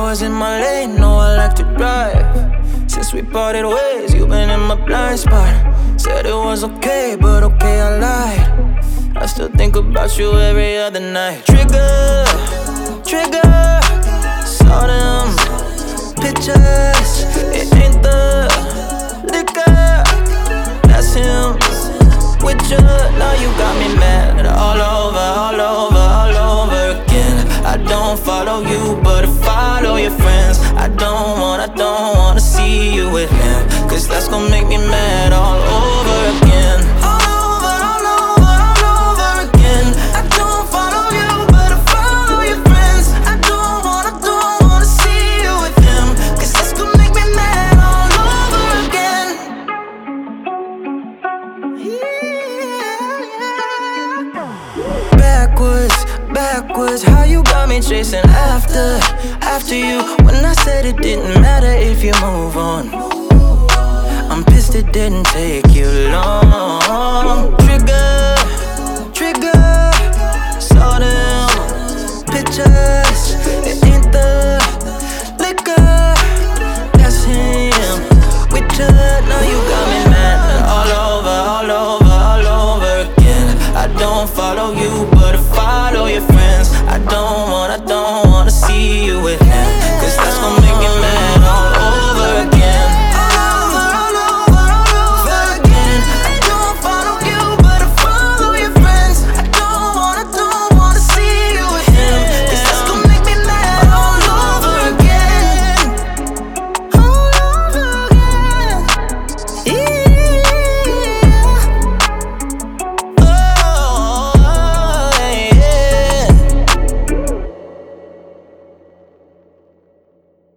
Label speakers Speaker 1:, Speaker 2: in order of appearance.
Speaker 1: was in my lane, know I like to drive. Since we parted ways, you've been in my blind spot. Said it was okay, but okay, I lied. I still think about you every other night. Trigger, trigger, saw them pictures. It ain't the liquor, that's him. With you, now you got me mad. All over, all over, all over again. I don't follow you, but I follow your friends. I don't wanna see you with him, cause that's gonna make me mad all over again. All over, all over, all over again. I don't follow you, but I follow your friends. I don't wanna see you with him, cause that's gonna make me mad all over again. Backwards, how you got me chasing after you, when I said it didn't matter if you move on. I'm pissed it didn't take you long. Trigger, trigger, saw them pictures. It ain't the liquor, that's him. With you, now you got me mad. All over, all over, all over again. I don't follow you,